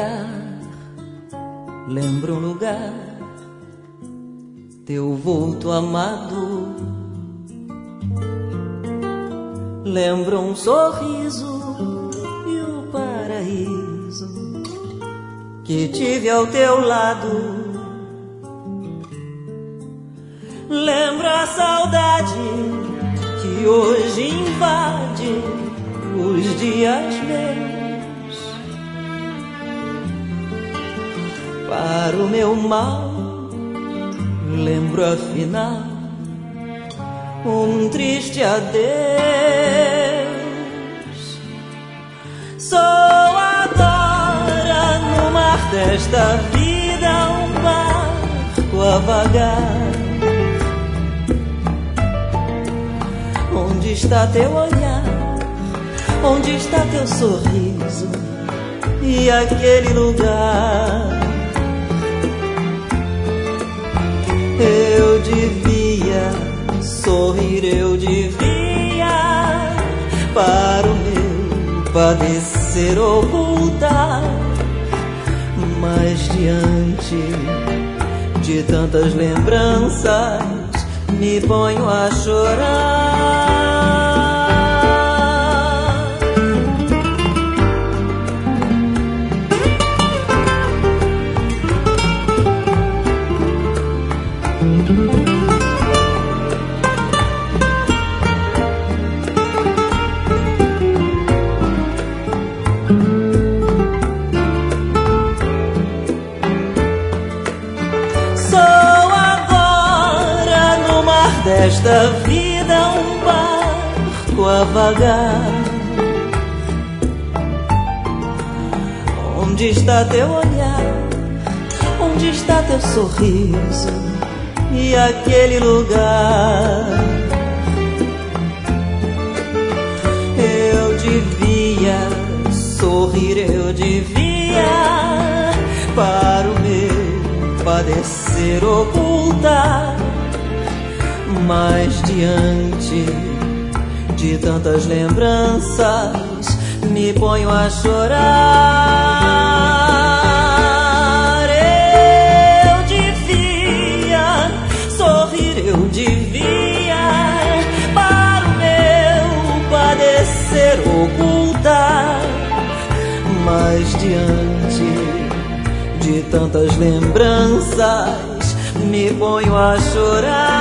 olhar lembra um lugar, teu vulto amado. Lembra um sorriso e o paraíso que tive ao teu lado. Lembra a saudade que hoje invade os dias meus. Para o meu mal, lembro afinal um triste adeus. Sou agora no mar desta vida um barco a vagar. Onde está teu olhar? Onde está teu sorriso? E aquele lugar? Eu devia sorrir, eu devia para o meu padecer ocultar. Mas diante de tantas lembranças me ponho a chorar. Desta vida um barco a vagar. Onde está teu olhar? Onde está teu sorriso? E aquele lugar? Eu devia sorrir, eu devia para o meu padecer ocultar. Mas diante de tantas lembranças me ponho a chorar. Eu devia sorrir, eu devia para o meu padecer ocultar. Mas diante de tantas lembranças me ponho a chorar.